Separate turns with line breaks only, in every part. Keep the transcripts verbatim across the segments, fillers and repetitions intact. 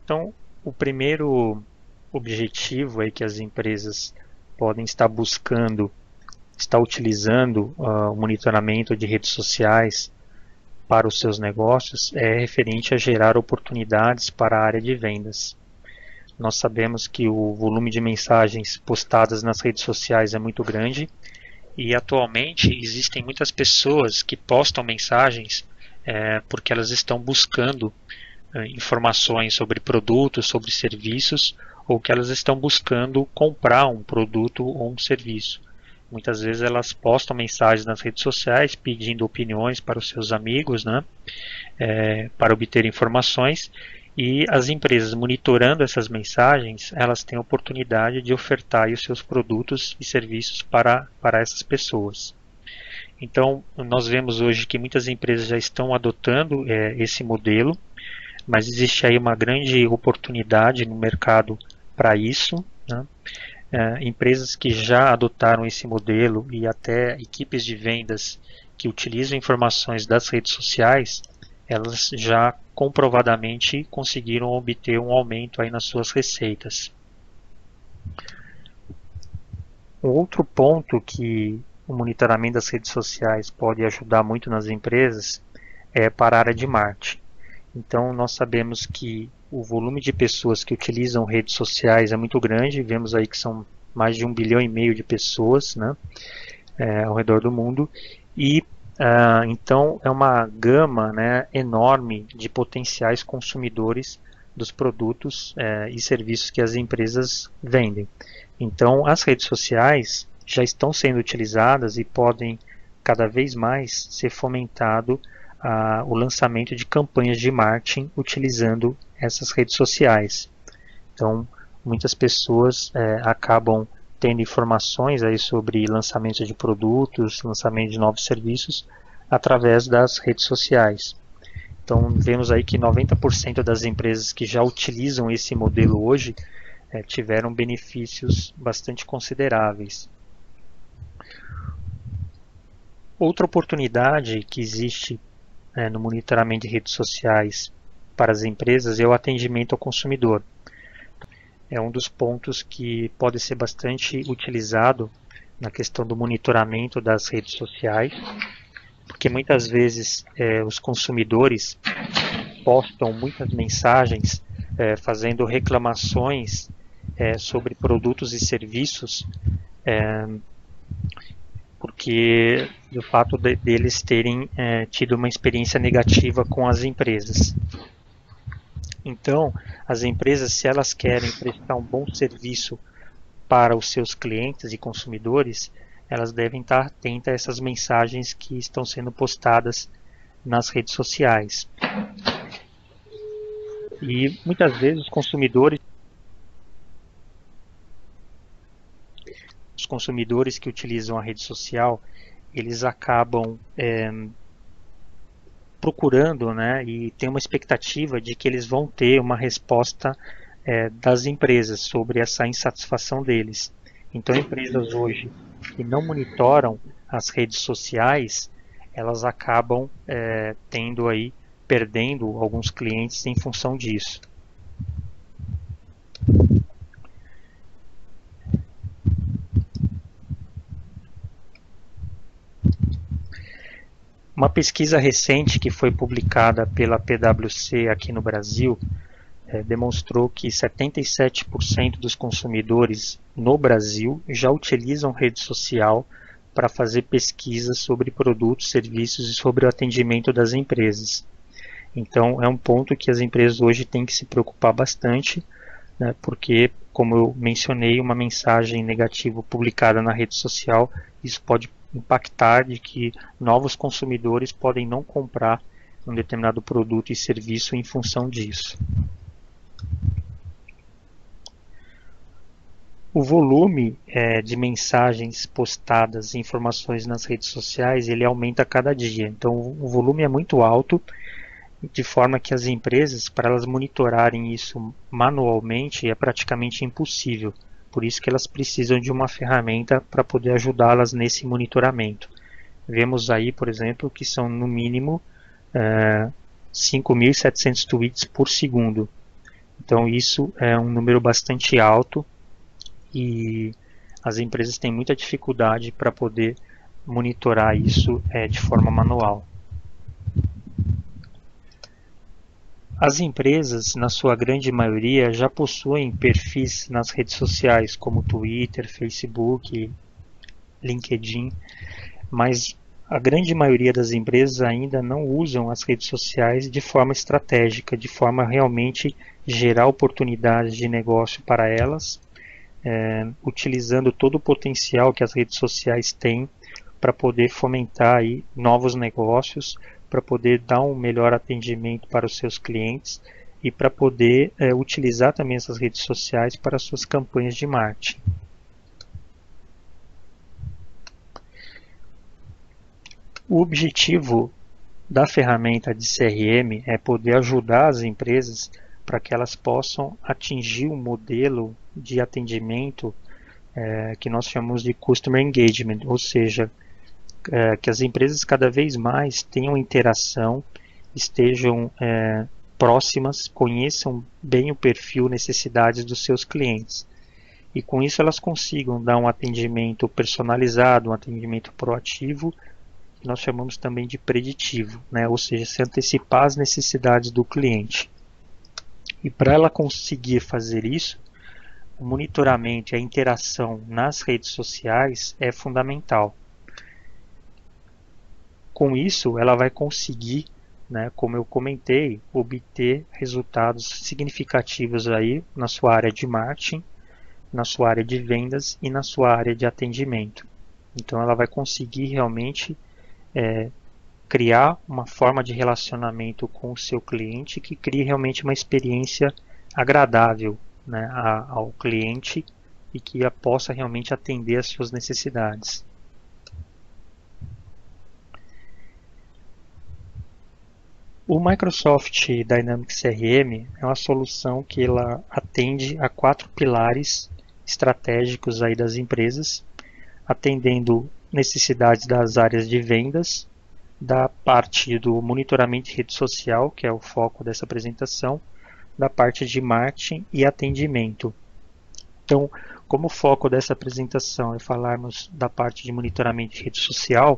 Então, o primeiro objetivo aí que as empresas podem estar buscando, estar utilizando uh, o monitoramento de redes sociais para os seus negócios é referente a gerar oportunidades para a área de vendas. Nós sabemos que o volume de mensagens postadas nas redes sociais é muito grande e atualmente existem muitas pessoas que postam mensagens é, porque elas estão buscando é, informações sobre produtos, sobre serviços, ou que elas estão buscando comprar um produto ou um serviço. Muitas vezes elas postam mensagens nas redes sociais pedindo opiniões para os seus amigos, né, é, para obter informações, e as empresas monitorando essas mensagens, elas têm a oportunidade de ofertar os seus produtos e serviços para, para essas pessoas. Então, nós vemos hoje que muitas empresas já estão adotando é, esse modelo, mas existe aí uma grande oportunidade no mercado para isso, né? É, empresas que já adotaram esse modelo e até equipes de vendas que utilizam informações das redes sociais, elas já comprovadamente conseguiram obter um aumento aí nas suas receitas. Um outro ponto que o monitoramento das redes sociais pode ajudar muito nas empresas é para a área de marketing. Então, nós sabemos que o volume de pessoas que utilizam redes sociais é muito grande, vemos aí que são mais de um bilhão e meio de pessoas, né, é, ao redor do mundo, e ah, então é uma gama, né, enorme de potenciais consumidores dos produtos é, e serviços que as empresas vendem. Então, as redes sociais já estão sendo utilizadas e podem cada vez mais ser fomentado ah, o lançamento de campanhas de marketing utilizando essas redes sociais. Então, muitas pessoas é, acabam tendo informações aí sobre lançamento de produtos, lançamento de novos serviços através das redes sociais. Então, vemos aí que noventa por cento das empresas que já utilizam esse modelo hoje é, tiveram benefícios bastante consideráveis. Outra oportunidade que existe é, no monitoramento de redes sociais para as empresas é o atendimento ao consumidor. É um dos pontos que pode ser bastante utilizado na questão do monitoramento das redes sociais, porque muitas vezes é, os consumidores postam muitas mensagens é, fazendo reclamações é, sobre produtos e serviços, é, porque do fato de, deles terem é, tido uma experiência negativa com as empresas. Então, as empresas, se elas querem prestar um bom serviço para os seus clientes e consumidores, elas devem estar atentas a essas mensagens que estão sendo postadas nas redes sociais. E muitas vezes os consumidores, os consumidores que utilizam a rede social, eles acabam é, procurando, né, e tem uma expectativa de que eles vão ter uma resposta é, das empresas sobre essa insatisfação deles. Então, empresas hoje que não monitoram as redes sociais, elas acabam é, tendo aí, perdendo alguns clientes em função disso. Uma pesquisa recente que foi publicada pela P W C aqui no Brasil é, demonstrou que setenta e sete por cento dos consumidores no Brasil já utilizam rede social para fazer pesquisas sobre produtos, serviços e sobre o atendimento das empresas. Então, é um ponto que as empresas hoje têm que se preocupar bastante, né, porque, como eu mencionei, uma mensagem negativa publicada na rede social, isso pode impactar de que novos consumidores podem não comprar um determinado produto e serviço em função disso. O volume é, de mensagens postadas e informações nas redes sociais, ele aumenta a cada dia. Então, o volume é muito alto, de forma que as empresas, para elas monitorarem isso manualmente, é praticamente impossível. Por isso que elas precisam de uma ferramenta para poder ajudá-las nesse monitoramento. Vemos aí, por exemplo, que são no mínimo é, cinco mil e setecentos tweets por segundo. Então isso é um número bastante alto e as empresas têm muita dificuldade para poder monitorar isso é, de forma manual. As empresas, na sua grande maioria, já possuem perfis nas redes sociais, como Twitter, Facebook, LinkedIn, mas a grande maioria das empresas ainda não usam as redes sociais de forma estratégica, de forma a realmente gerar oportunidades de negócio para elas, é, utilizando todo o potencial que as redes sociais têm para poder fomentar aí novos negócios, para poder dar um melhor atendimento para os seus clientes e para poder é, utilizar também essas redes sociais para suas campanhas de marketing. O objetivo da ferramenta de C R M é poder ajudar as empresas para que elas possam atingir um modelo de atendimento é, que nós chamamos de Customer Engagement, ou seja, é, que as empresas cada vez mais tenham interação, estejam é, próximas, conheçam bem o perfil, necessidades dos seus clientes. E com isso elas consigam dar um atendimento personalizado, um atendimento proativo, que nós chamamos também de preditivo, né? Ou seja, se antecipar as necessidades do cliente. E para ela conseguir fazer isso, o monitoramento e a interação nas redes sociais é fundamental. Com isso, ela vai conseguir, né, como eu comentei, obter resultados significativos aí na sua área de marketing, na sua área de vendas e na sua área de atendimento. Então ela vai conseguir realmente é, criar uma forma de relacionamento com o seu cliente que crie realmente uma experiência agradável, né, a, ao cliente e que a possa realmente atender às suas necessidades. O Microsoft Dynamics C R M é uma solução que ela atende a quatro pilares estratégicos aí das empresas, atendendo necessidades das áreas de vendas, da parte do monitoramento de rede social, que é o foco dessa apresentação, da parte de marketing e atendimento. Então, como o foco dessa apresentação é falarmos da parte de monitoramento de rede social,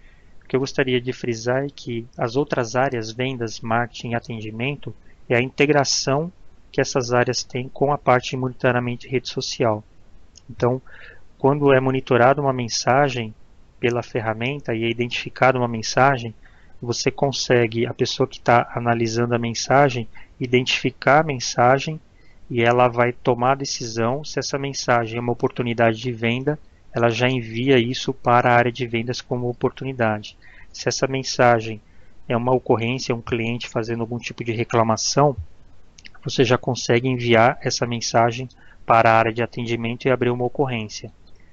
o que eu gostaria de frisar é que as outras áreas, vendas, marketing e atendimento, é a integração que essas áreas têm com a parte de monitoramento de rede social. Então, quando é monitorada uma mensagem pela ferramenta e é identificada uma mensagem, você consegue, a pessoa que está analisando a mensagem, identificar a mensagem e ela vai tomar a decisão se essa mensagem é uma oportunidade de venda, ela já envia isso para a área de vendas como oportunidade. Se essa mensagem é uma ocorrência, um cliente fazendo algum tipo de reclamação, você já consegue enviar essa mensagem para a área de atendimento e abrir uma ocorrência.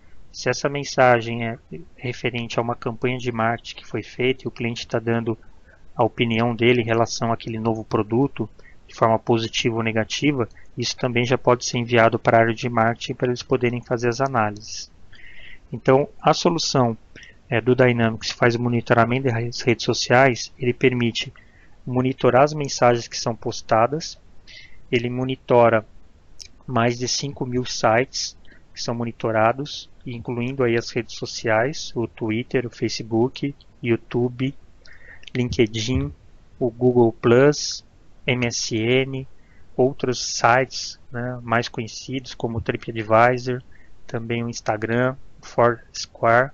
Se essa mensagem é referente a uma campanha de marketing que foi feita e o cliente está dando a opinião dele em relação àquele novo produto, de forma positiva ou negativa, isso também já pode ser enviado para a área de marketing para eles poderem fazer as análises. Então, a solução é, do Dynamics faz o monitoramento das redes sociais, ele permite monitorar as mensagens que são postadas, ele monitora mais de cinco mil sites que são monitorados, incluindo aí as redes sociais, o Twitter, o Facebook, YouTube, LinkedIn, o Google plus, M S N, outros sites, né, mais conhecidos como o TripAdvisor, também o Instagram, Foursquare.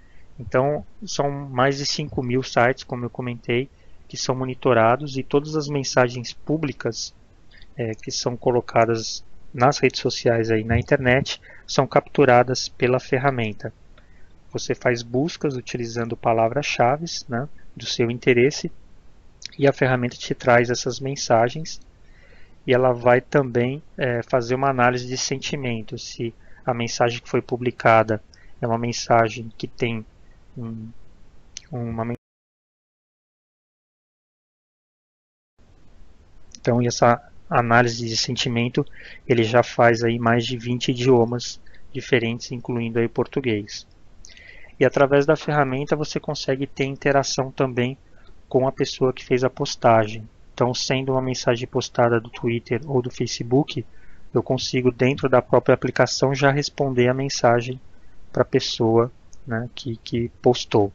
Então, são mais de cinco mil sites, como eu comentei, que são monitorados e todas as mensagens públicas é, que são colocadas nas redes sociais aí na internet são capturadas pela ferramenta. Você faz buscas utilizando palavras-chave, né, do seu interesse e a ferramenta te traz essas mensagens e ela vai também é, fazer uma análise de sentimento, se a mensagem que foi publicada é uma mensagem que tem um, uma então essa análise de sentimento ele já faz aí mais de vinte idiomas diferentes, incluindo aí o português. E através da ferramenta você consegue ter interação também com a pessoa que fez a postagem. Então, sendo uma mensagem postada do Twitter ou do Facebook, eu consigo, dentro da própria aplicação, já responder a mensagem para a pessoa, né, que, que postou.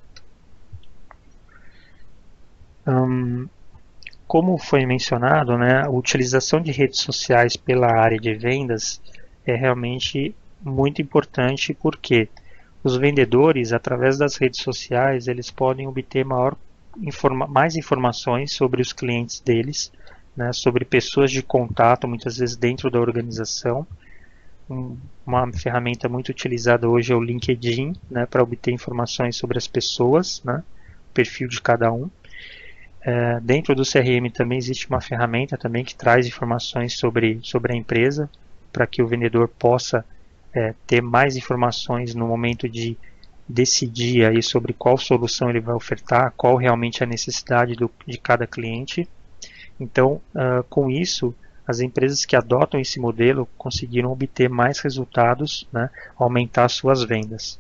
Hum, como foi mencionado, né, a utilização de redes sociais pela área de vendas é realmente muito importante, porque os vendedores, através das redes sociais, eles podem obter maior, informa, mais informações sobre os clientes deles, né, sobre pessoas de contato, muitas vezes dentro da organização. Um, uma ferramenta muito utilizada hoje é o LinkedIn, né, para obter informações sobre as pessoas, né, o perfil de cada um. É, dentro do C R M também existe uma ferramenta também que traz informações sobre, sobre a empresa, para que o vendedor possa é, ter mais informações no momento de decidir aí sobre qual solução ele vai ofertar, qual realmente é a necessidade do, de cada cliente. Então, uh, com isso, as empresas que adotam esse modelo conseguiram obter mais resultados, né, aumentar suas vendas.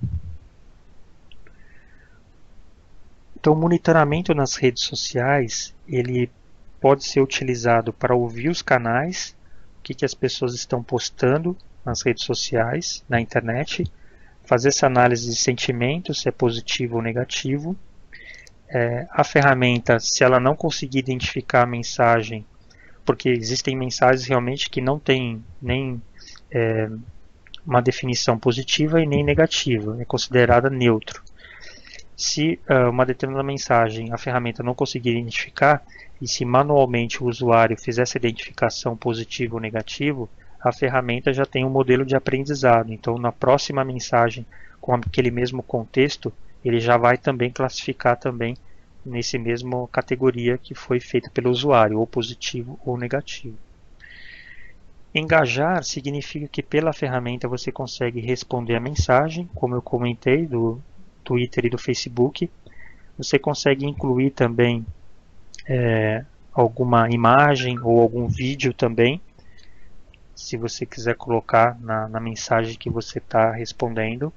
Então, o monitoramento nas redes sociais, ele pode ser utilizado para ouvir os canais, o que, que as pessoas estão postando nas redes sociais, na internet, fazer essa análise de sentimentos, se é positivo ou negativo. É, a ferramenta, se ela não conseguir identificar a mensagem, porque existem mensagens realmente que não têm nem é, uma definição positiva e nem negativa, é considerada neutro. Se uh, uma determinada mensagem a ferramenta não conseguir identificar, e se manualmente o usuário fizer essa identificação positivo ou negativo, a ferramenta já tem um modelo de aprendizado. Então, na próxima mensagem com aquele mesmo contexto, ele já vai também classificar também nesse mesmo categoria que foi feita pelo usuário, ou positivo ou negativo. Engajar significa que pela ferramenta você consegue responder a mensagem, como eu comentei, do Twitter e do Facebook. Você consegue incluir também é, alguma imagem ou algum vídeo também, se você quiser colocar na, na mensagem que você está respondendo.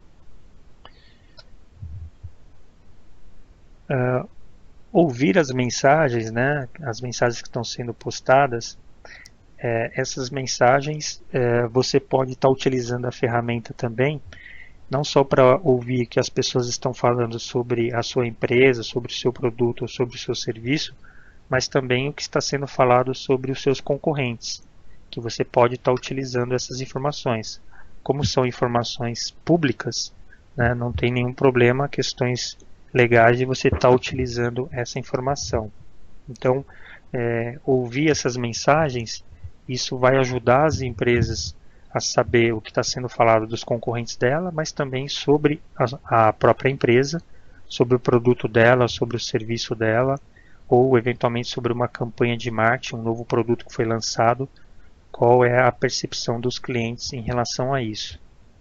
Uh, ouvir as mensagens, né, as mensagens que estão sendo postadas, é, essas mensagens é, você pode estar tá utilizando a ferramenta também, não só para ouvir que as pessoas estão falando sobre a sua empresa, sobre o seu produto ou sobre o seu serviço, mas também o que está sendo falado sobre os seus concorrentes, que você pode estar utilizando essas informações. Como são informações públicas, né, não tem nenhum problema, questões legais de você estar utilizando essa informação. Então, é, ouvir essas mensagens, isso vai ajudar as empresas a saber o que está sendo falado dos concorrentes dela, mas também sobre a, a própria empresa, sobre o produto dela, sobre o serviço dela, ou eventualmente sobre uma campanha de marketing, um novo produto que foi lançado, qual é a percepção dos clientes em relação a isso.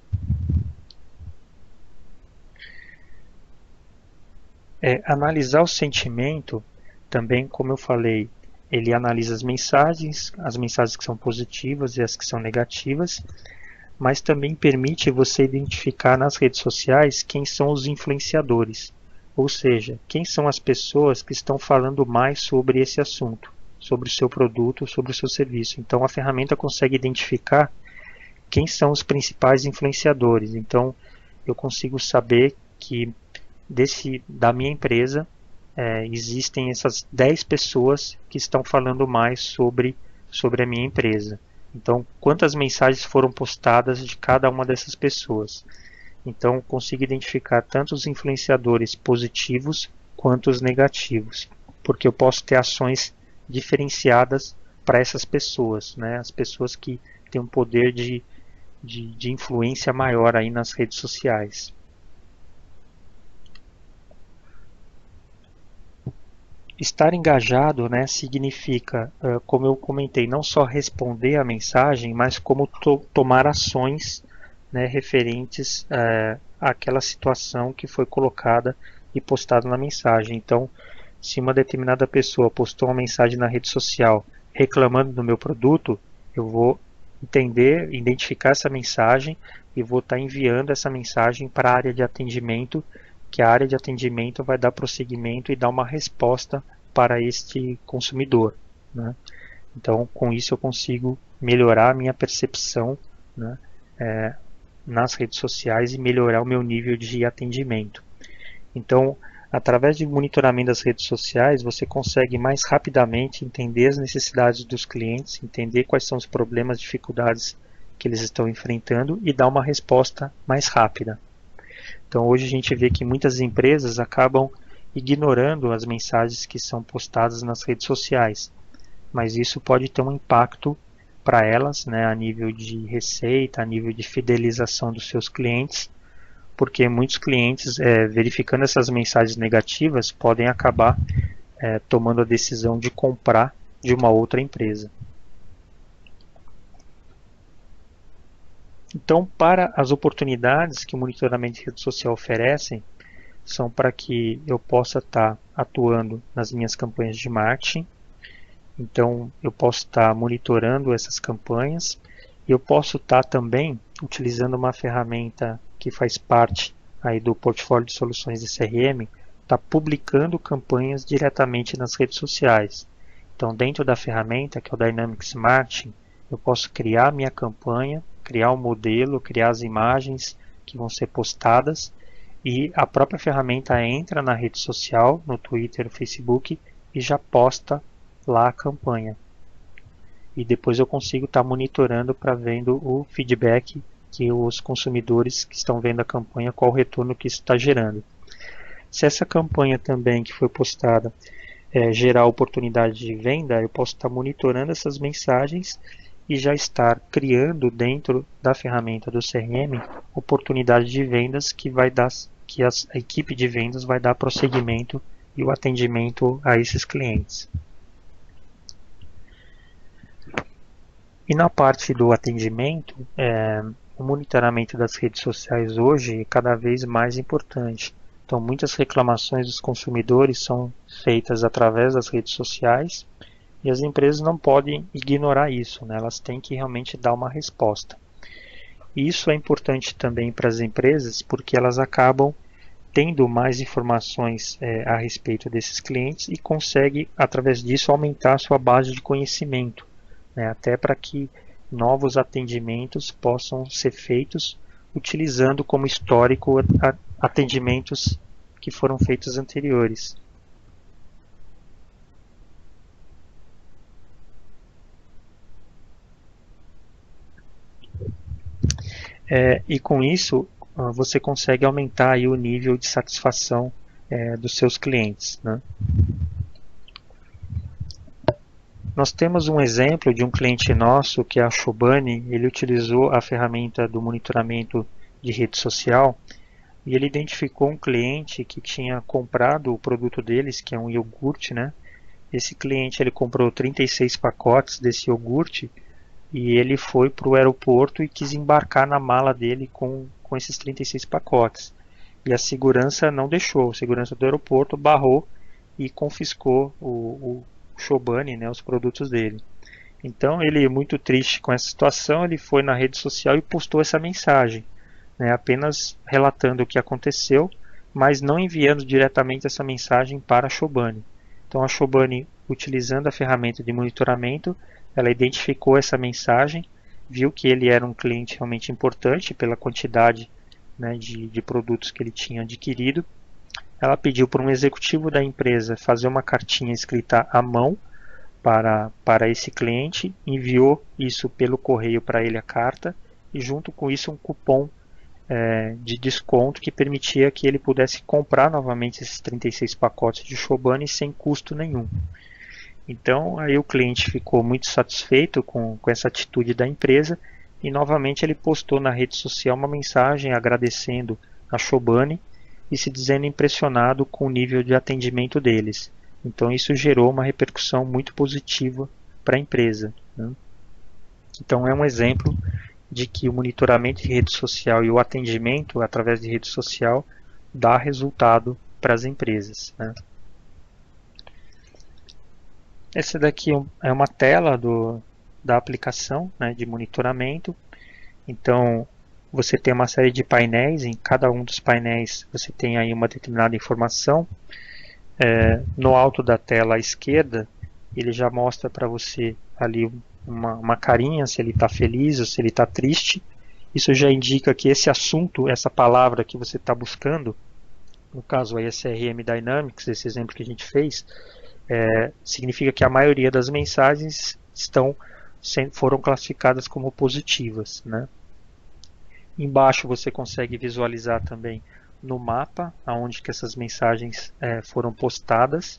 É, analisar o sentimento, também, como eu falei, ele analisa as mensagens, as mensagens que são positivas e as que são negativas, mas também permite você identificar nas redes sociais quem são os influenciadores, ou seja, quem são as pessoas que estão falando mais sobre esse assunto, sobre o seu produto, sobre o seu serviço. Então a ferramenta consegue identificar quem são os principais influenciadores. Então eu consigo saber que desse, da minha empresa, É, existem essas dez pessoas que estão falando mais sobre, sobre a minha empresa. Então, quantas mensagens foram postadas de cada uma dessas pessoas? Então, consigo identificar tanto os influenciadores positivos quanto os negativos, porque eu posso ter ações diferenciadas para essas pessoas, né? As pessoas que têm um poder de, de, de influência maior aí nas redes sociais. Estar engajado, né, significa, uh, como eu comentei, não só responder a mensagem, mas como to tomar ações, né, referentes uh, àquela situação que foi colocada e postada na mensagem. Então, se uma determinada pessoa postou uma mensagem na rede social reclamando do meu produto, eu vou entender, identificar essa mensagem e vou estar enviando essa mensagem para a área de atendimento, que a área de atendimento vai dar prosseguimento e dar uma resposta para este consumidor, né? Então, com isso eu consigo melhorar a minha percepção, né, é, nas redes sociais e melhorar o meu nível de atendimento. Então, através de monitoramento das redes sociais, você consegue mais rapidamente entender as necessidades dos clientes, entender quais são os problemas, dificuldades que eles estão enfrentando e dar uma resposta mais rápida. Então, hoje a gente vê que muitas empresas acabam ignorando as mensagens que são postadas nas redes sociais, mas isso pode ter um impacto para elas, né, a nível de receita, a nível de fidelização dos seus clientes, porque muitos clientes, é, verificando essas mensagens negativas, podem acabar é, tomando a decisão de comprar de uma outra empresa. Então, para as oportunidades que o monitoramento de rede social oferecem, são para que eu possa estar atuando nas minhas campanhas de marketing. Então, eu posso estar monitorando essas campanhas e eu posso estar também utilizando uma ferramenta que faz parte aí do portfólio de soluções de C R M, está publicando campanhas diretamente nas redes sociais. Então, dentro da ferramenta, que é o Dynamics Marketing, eu posso criar minha campanha, criar um modelo, criar as imagens que vão ser postadas, e a própria ferramenta entra na rede social, no Twitter, no Facebook, e já posta lá a campanha. E depois eu consigo estar monitorando para vendo o feedback que os consumidores que estão vendo a campanha, qual o retorno que isso está gerando. Se essa campanha também que foi postada é, gerar oportunidade de venda, eu posso estar monitorando essas mensagens e já estar criando dentro da ferramenta do C R M oportunidade de vendas que vai dar, que a equipe de vendas vai dar prosseguimento e o atendimento a esses clientes. E na parte do atendimento, é, o monitoramento das redes sociais hoje é cada vez mais importante. Então, muitas reclamações dos consumidores são feitas através das redes sociais e as empresas não podem ignorar isso, né? Elas têm que realmente dar uma resposta. E isso é importante também para as empresas porque elas acabam tendo mais informações é, a respeito desses clientes e conseguem, através disso, aumentar a sua base de conhecimento, né? Até para que novos atendimentos possam ser feitos utilizando como histórico atendimentos que foram feitos anteriores. É, e com isso você consegue aumentar aí o nível de satisfação é, dos seus clientes, né? Nós temos um exemplo de um cliente nosso, que é a Chobani. Ele utilizou a ferramenta do monitoramento de rede social e ele identificou um cliente que tinha comprado o produto deles, que é um iogurte, né? Esse cliente ele comprou trinta e seis pacotes desse iogurte e ele foi para o aeroporto e quis embarcar na mala dele com, com esses trinta e seis pacotes. E a segurança não deixou, a segurança do aeroporto barrou e confiscou o, o Chobani, né, os produtos dele. Então ele, muito triste com essa situação, ele foi na rede social e postou essa mensagem, né, apenas relatando o que aconteceu, mas não enviando diretamente essa mensagem para a Chobani. Então a Chobani, utilizando a ferramenta de monitoramento, ela identificou essa mensagem, viu que ele era um cliente realmente importante pela quantidade, né, de, de produtos que ele tinha adquirido. Ela pediu para um executivo da empresa fazer uma cartinha escrita à mão para, para esse cliente, enviou isso pelo correio para ele a carta e junto com isso um cupom é, de desconto que permitia que ele pudesse comprar novamente esses trinta e seis pacotes de Chobani sem custo nenhum. Então aí o cliente ficou muito satisfeito com, com essa atitude da empresa e novamente ele postou na rede social uma mensagem agradecendo a Chobani e se dizendo impressionado com o nível de atendimento deles. Então isso gerou uma repercussão muito positiva para a empresa, né? Então é um exemplo de que o monitoramento de rede social e o atendimento através de rede social dá resultado para as empresas, né? Essa daqui é uma tela do, da aplicação, né, de monitoramento. Então você tem uma série de painéis, em cada um dos painéis você tem aí uma determinada informação. É, no alto da tela à esquerda, ele já mostra para você ali uma, uma carinha, se ele está feliz ou se ele está triste. Isso já indica que esse assunto, essa palavra que você está buscando, no caso aí é C R M Dynamics, esse exemplo que a gente fez, é, significa que a maioria das mensagens estão, foram classificadas como positivas, né? Embaixo você consegue visualizar também no mapa aonde que essas mensagens é, foram postadas.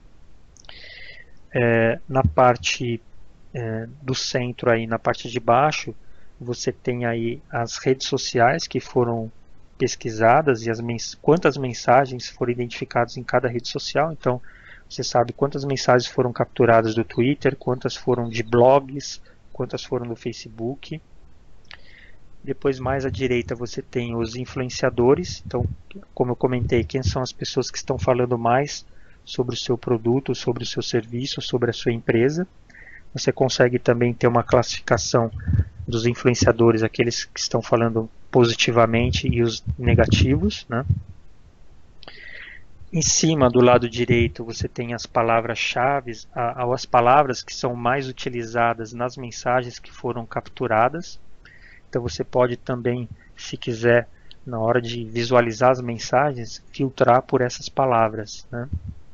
É, na parte é, do centro aí, na parte de baixo, você tem aí as redes sociais que foram pesquisadas e as mens quantas mensagens foram identificadas em cada rede social. Então, você sabe quantas mensagens foram capturadas do Twitter, quantas foram de blogs, quantas foram do Facebook. Depois, mais à direita, você tem os influenciadores. Então, como eu comentei, quem são as pessoas que estão falando mais sobre o seu produto, sobre o seu serviço, sobre a sua empresa. Você consegue também ter uma classificação dos influenciadores, aqueles que estão falando positivamente e os negativos, né? Em cima, do lado direito, você tem as palavras-chave, as palavras que são mais utilizadas nas mensagens que foram capturadas. Então você pode também, se quiser, na hora de visualizar as mensagens, filtrar por essas palavras, né?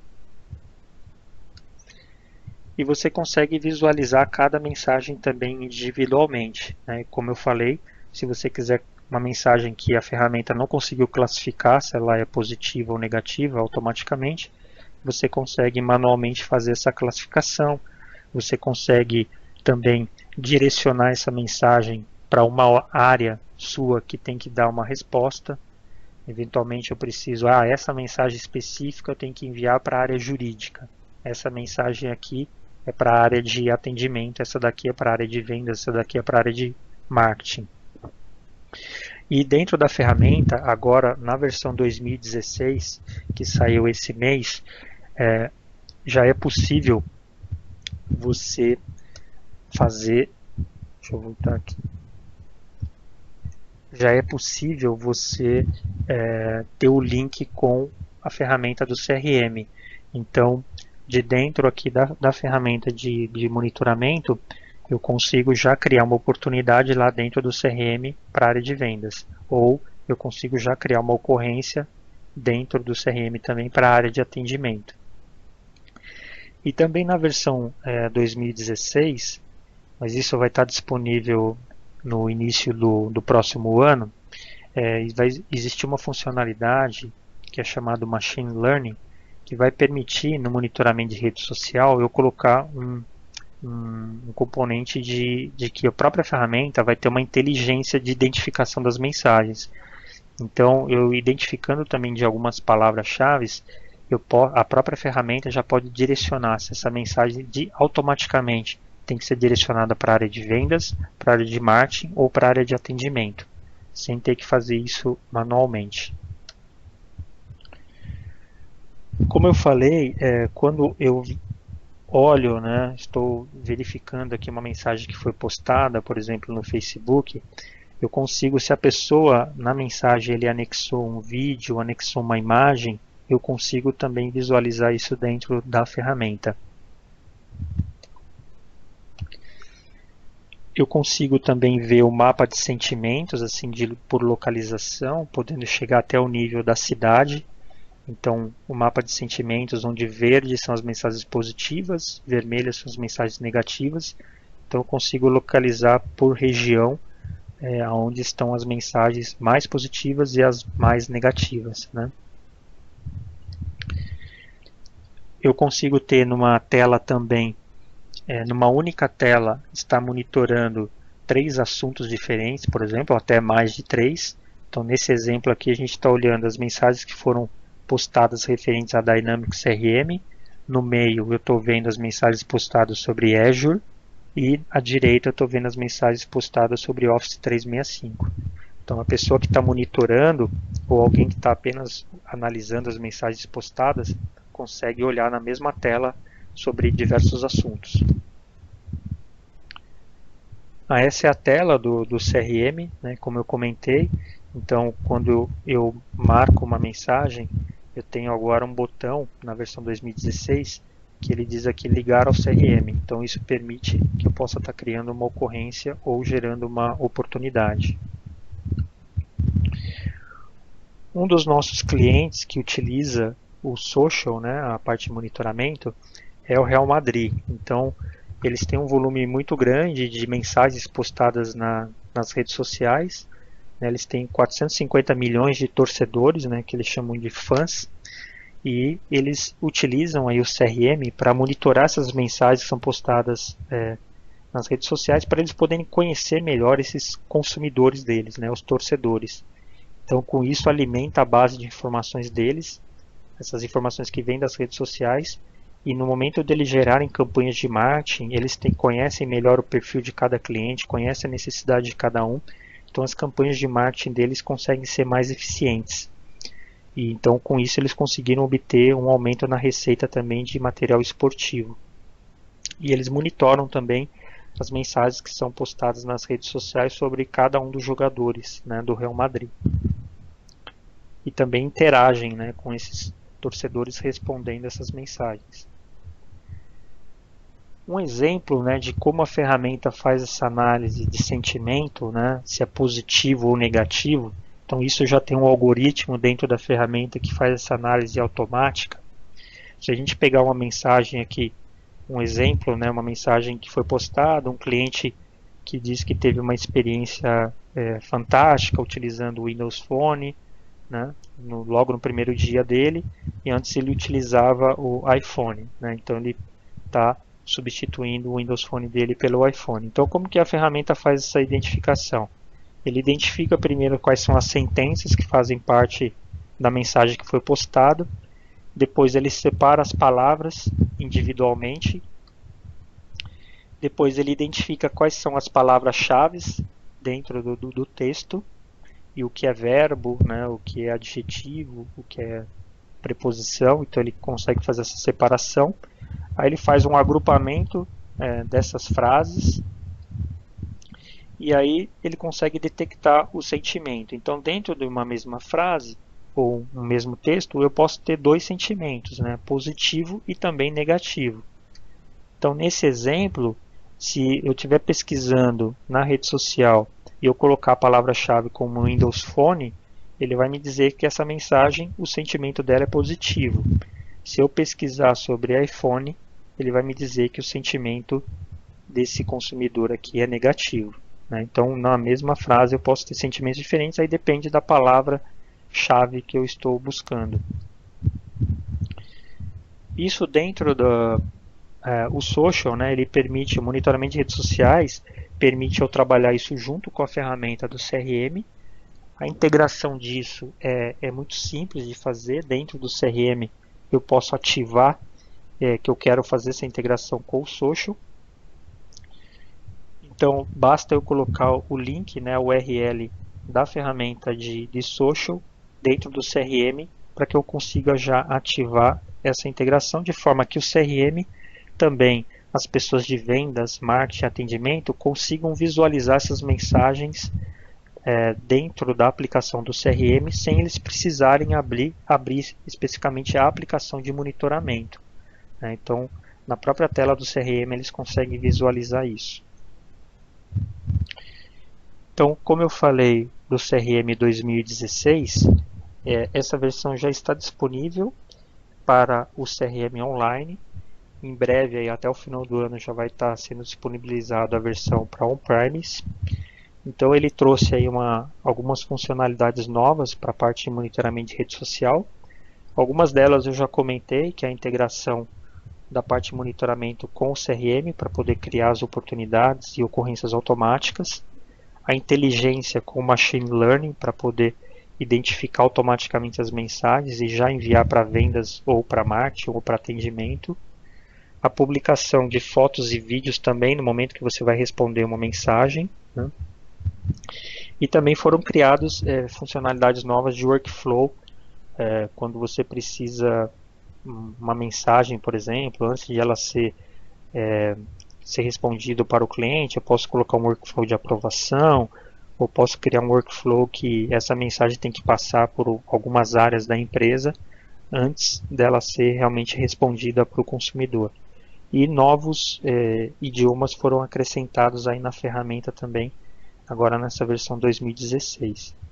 E você consegue visualizar cada mensagem também individualmente, né? Como eu falei, se você quiser uma mensagem que a ferramenta não conseguiu classificar, se ela é positiva ou negativa automaticamente, você consegue manualmente fazer essa classificação. Você consegue também direcionar essa mensagem para uma área sua que tem que dar uma resposta. Eventualmente eu preciso, ah, essa mensagem específica eu tenho que enviar para a área jurídica. Essa mensagem aqui é para a área de atendimento, essa daqui é para a área de vendas, essa daqui é para a área de marketing. E dentro da ferramenta, agora na versão dois mil e dezesseis, que saiu esse mês, é, já é possível você fazer, deixa eu voltar aqui, já é possível você é, ter o link com a ferramenta do C R M. Então, de dentro aqui da, da ferramenta de, de monitoramento, eu consigo já criar uma oportunidade lá dentro do C R M para a área de vendas. Ou eu consigo já criar uma ocorrência dentro do C R M também para a área de atendimento. E também na versão é, dois mil e dezesseis, mas isso vai estar disponível no início do, do próximo ano, é, vai existir uma funcionalidade que é chamada Machine Learning, que vai permitir no monitoramento de rede social eu colocar um, um, um componente de, de que a própria ferramenta vai ter uma inteligência de identificação das mensagens. Então, eu identificando também de algumas palavras-chave, a própria ferramenta já pode direcionar se essa mensagem de, automaticamente tem que ser direcionada para a área de vendas, para a área de marketing ou para a área de atendimento, sem ter que fazer isso manualmente. Como eu falei, é, quando eu olho, né, estou verificando aqui uma mensagem que foi postada, por exemplo, no Facebook, eu consigo, se a pessoa na mensagem ele anexou um vídeo, anexou uma imagem, eu consigo também visualizar isso dentro da ferramenta. Eu consigo também ver o mapa de sentimentos, assim, de, por localização, podendo chegar até o nível da cidade. Então, o mapa de sentimentos, onde verde são as mensagens positivas, vermelhas são as mensagens negativas. Então, eu consigo localizar por região é, onde estão as mensagens mais positivas e as mais negativas, né? Eu consigo ter numa tela também, é, numa única tela, está monitorando três assuntos diferentes, por exemplo, até mais de três. Então, nesse exemplo aqui, a gente está olhando as mensagens que foram postadas referentes a Dynamics C R M. No meio, eu estou vendo as mensagens postadas sobre Azure. E à direita, eu estou vendo as mensagens postadas sobre Office trezentos e sessenta e cinco. Então, a pessoa que está monitorando, ou alguém que está apenas analisando as mensagens postadas, consegue olhar na mesma tela sobre diversos assuntos. Ah, essa é a tela do, do C R M, né, como eu comentei. Então, quando eu marco uma mensagem, eu tenho agora um botão na versão dois mil e dezesseis que ele diz aqui ligar ao C R M. Então isso permite que eu possa estar criando uma ocorrência ou gerando uma oportunidade. Um dos nossos clientes que utiliza o social, né, a parte de monitoramento, é o Real Madrid. Então eles têm um volume muito grande de mensagens postadas na, nas redes sociais. Né, eles têm quatrocentos e cinquenta milhões de torcedores, né, que eles chamam de fãs, e eles utilizam aí o C R M para monitorar essas mensagens que são postadas é, nas redes sociais, para eles poderem conhecer melhor esses consumidores deles, né, os torcedores. Então, com isso, alimenta a base de informações deles, essas informações que vêm das redes sociais, e no momento deles gerarem campanhas de marketing, eles têm, conhecem melhor o perfil de cada cliente, conhecem a necessidade de cada um, então as campanhas de marketing deles conseguem ser mais eficientes. E então com isso eles conseguiram obter um aumento na receita também de material esportivo. E eles monitoram também as mensagens que são postadas nas redes sociais sobre cada um dos jogadores, né, do Real Madrid. E também interagem, né, com esses torcedores respondendo essas mensagens. Um exemplo, né, de como a ferramenta faz essa análise de sentimento, né, se é positivo ou negativo. Então isso já tem um algoritmo dentro da ferramenta que faz essa análise automática. Se a gente pegar uma mensagem aqui, um exemplo, né, uma mensagem que foi postada, um cliente que diz que teve uma experiência é, fantástica utilizando o Windows Phone, né, no, logo no primeiro dia dele, e antes ele utilizava o iPhone, né, então ele está substituindo o Windows Phone dele pelo iPhone. Então como que a ferramenta faz essa identificação? Ele identifica primeiro quais são as sentenças que fazem parte da mensagem que foi postada, depois ele separa as palavras individualmente, depois ele identifica quais são as palavras-chave dentro do, do, do texto, e o que é verbo, né, o que é adjetivo, o que é preposição, então ele consegue fazer essa separação. Aí ele faz um agrupamento é, dessas frases, e aí ele consegue detectar o sentimento. Então dentro de uma mesma frase, ou um mesmo texto, eu posso ter dois sentimentos, né, positivo e também negativo. Então nesse exemplo, se eu estiver pesquisando na rede social e eu colocar a palavra-chave como Windows Phone, ele vai me dizer que essa mensagem, o sentimento dela é positivo. Se eu pesquisar sobre iPhone, ele vai me dizer que o sentimento desse consumidor aqui é negativo, né? Então, na mesma frase eu posso ter sentimentos diferentes, aí depende da palavra-chave que eu estou buscando. Isso dentro do é, o social, né, ele permite, o monitoramento de redes sociais, permite eu trabalhar isso junto com a ferramenta do C R M. A integração disso é, é muito simples de fazer. Dentro do C R M eu posso ativar é, que eu quero fazer essa integração com o social. Então basta eu colocar o link, né, o U R L da ferramenta de, de social dentro do C R M para que eu consiga já ativar essa integração, de forma que o C R M também, as pessoas de vendas, marketing, atendimento, consigam visualizar essas mensagens é, dentro da aplicação do C R M sem eles precisarem abrir, abrir especificamente a aplicação de monitoramento, né? Então, na própria tela do C R M eles conseguem visualizar isso. Então, como eu falei do C R M dois mil e dezesseis, é, essa versão já está disponível para o C R M online. Em breve, aí, até o final do ano, já vai estar sendo disponibilizado a versão para on-premise. Então ele trouxe aí uma, algumas funcionalidades novas para a parte de monitoramento de rede social. Algumas delas eu já comentei, que é a integração da parte de monitoramento com o C R M para poder criar as oportunidades e ocorrências automáticas. A inteligência com o Machine Learning para poder identificar automaticamente as mensagens e já enviar para vendas ou para marketing ou para atendimento. A publicação de fotos e vídeos também no momento que você vai responder uma mensagem, né? E também foram criadas é, funcionalidades novas de workflow, é, quando você precisa uma mensagem, por exemplo, antes de ela ser, é, ser respondida para o cliente, eu posso colocar um workflow de aprovação, ou posso criar um workflow que essa mensagem tem que passar por algumas áreas da empresa, antes dela ser realmente respondida para o consumidor. E novos eh, idiomas foram acrescentados aí na ferramenta também, agora nessa versão dois mil e dezesseis.